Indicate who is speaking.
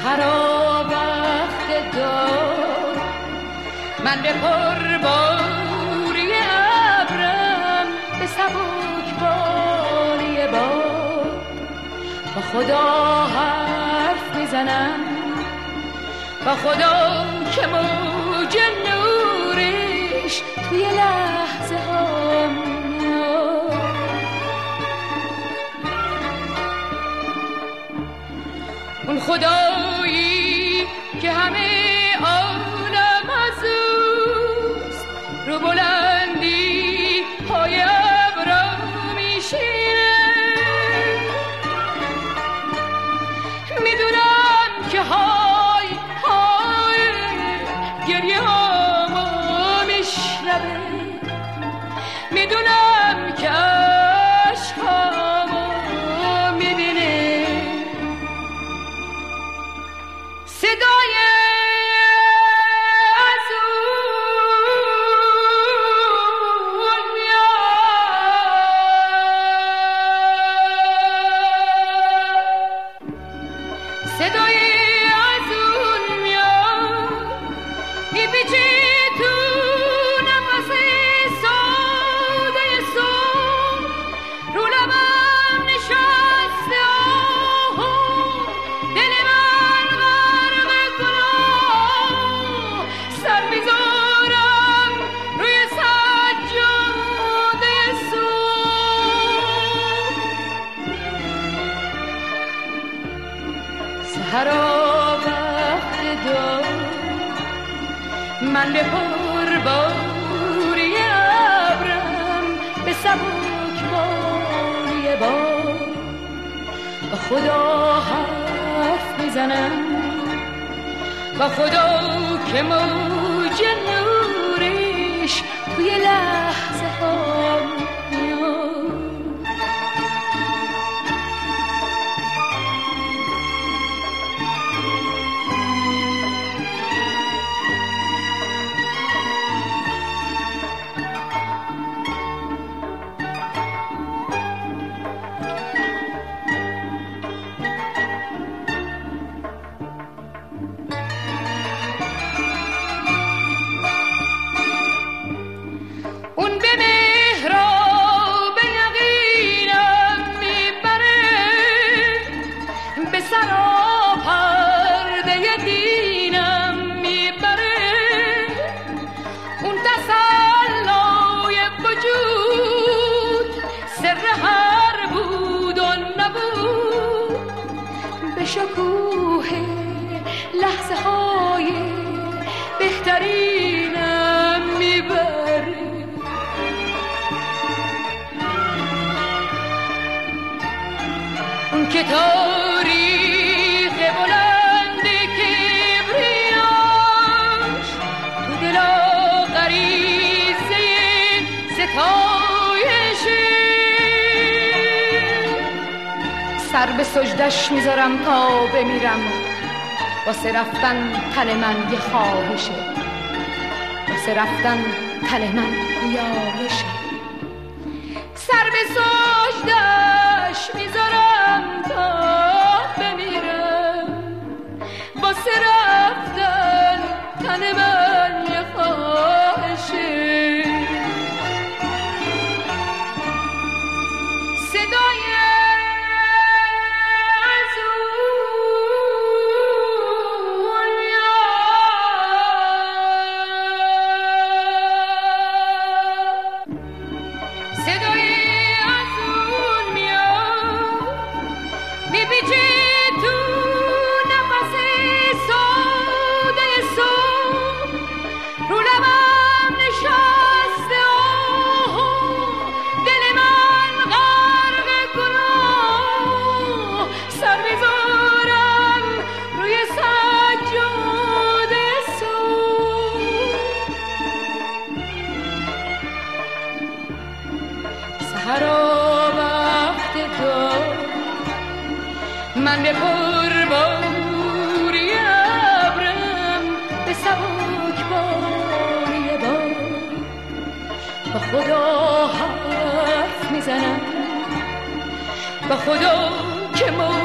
Speaker 1: سحرا وقت دار من به پرباری ابرم به سبک باری باد با خدا حرف میزنم، با خدا که موج نورش توی لحظه ها میاد. اون خدایی که همه عالم از اوست، رو بلندی پای ابرا میشینه. میدونم که های های گریه هامو میشنوه، میدونم که عشقامو میبینه. صدای از اون میاد، صدای از اون میاد، میپیچه تو نفس ساده صبح، رو لبم نشسته آها، دل من غرق گناه، سر میذارم روی سجاده صبح. سحرا وقت دار من به پرباری ابرم به سبک باری باد با خدا حرف میزنم، با خدا که موج نورش توی لحظه ها میاد. اون به مهراب یقینم میبره، به سراپرده دینم میبره. اون تسلای وجود سر هر بود و نبود، به شکوه لحظه های بهترینم میبره. اون که تاریخ بلند کبریاش تو دلا غریزه ستایشه، سر به سجدش میذارم تا بمیرم، واسه رفتن تن من یه خواهشه، واسه رفتن تن من یاهشه. سر به سجدش میذارم تا بمیرم، واسه رفتن تن من یه خواهشه. صدای از اون میاد، صدای از اون میاد، میپیچه تو نفس ساده صبح، رو لبم نشسته آها، دل من غرق گناه، سر میذارم روی سجاده صبح. سحرا وقت دار من به پرباری ابرم به سبک باری باد با خدا حرف میزنم، با خدا که